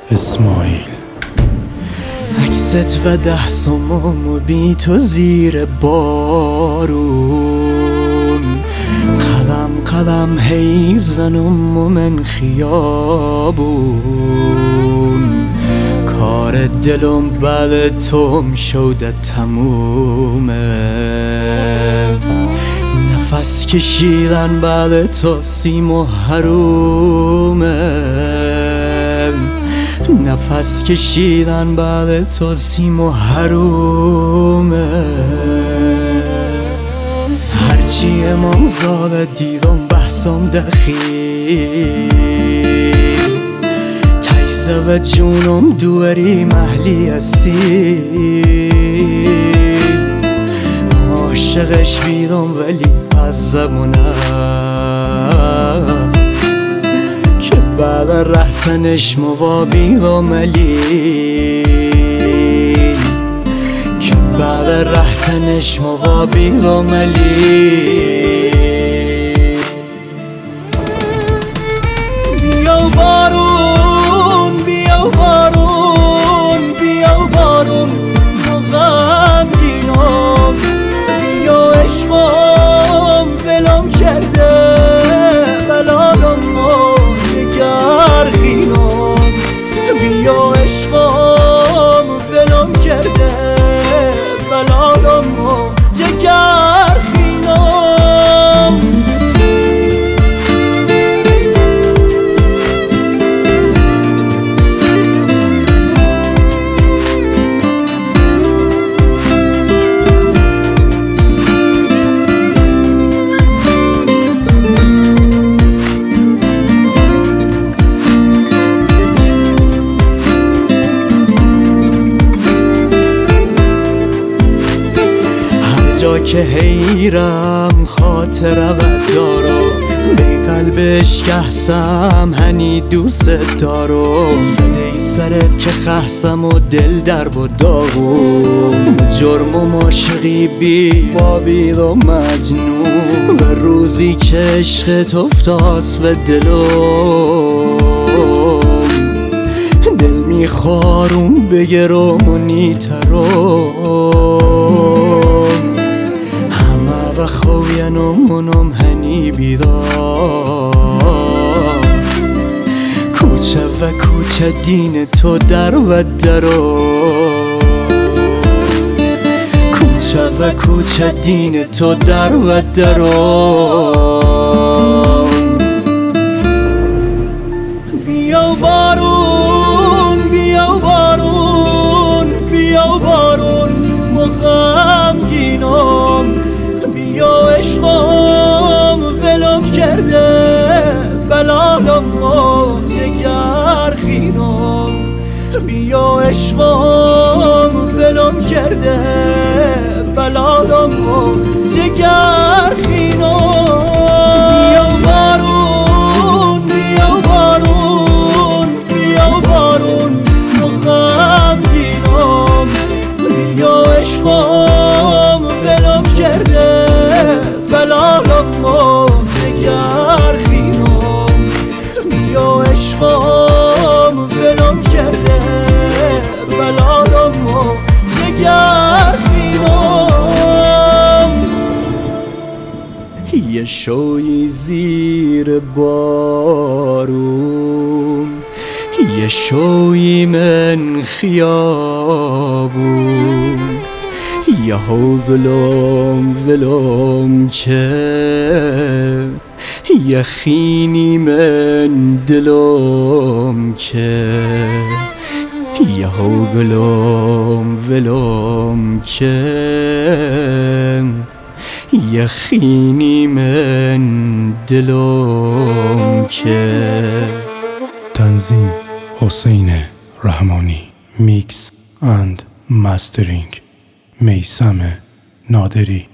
اسماعیل. عکست و 10 سومم بی تو زیر بارون، قدم قدم هی زنم و من خیابون، کار دلم بعد توم شده تمومه، نفس کشیدن بعد تو سیم و حرومه، نفس کشیدن بعد تو سیم و حرومه. هرچی امام زاده دیدم بحثم دخیل، تیزه و جونم دوری محلی اصیل، عاشقش بیدم ولی از زبونم که بعد رهتنش موابیل و ملیل، که بعد رهتنش موابیل و ملیل. بیا بارون بیا بارون بیا بارون تو غمگینم، بیا عشقم ولم کرده بلالم و جگرخینم، بیا عشقم ولم کرده بلالم و جگرخینم. جا که حیرم خاطره و دارو، به قلبش کهسم هنی دوست دارو، فدی سرت که خحسم و دل درب و داغون، جرم و معشقی بی بابیل و مجنون، و روزی که عشقت افتاس و دلم دل میخوارم بگرم و نیترم، و خوینم منم هنی بیدار، کوچه و کوچه دین تو در و درو، کوچه و کوچه دین تو در و درو. بیا بارون بیا بارون بیا بارون ما غمگینم، بیا عشقم ولم کرده بلالم و جگرخینم، بیا عشقم ولم کرده بلالم و جگرخینم. بیا بارون بیا بارون بیا بارون تو غمگینم، بیا عشقم ولم کرده بلالم و جگرخینم، بیا عشقم ولم کرده بلالم و جگرخینم. یه شوی زیر بارون، یه شوی من خیابون، یه ها گلم ولم که یه خینی من دلم که، یه ها گلم ولم که یه خینی من دلم که. تنظیم حسین رحمانی. میکس اند مسترینگ میثم نادری.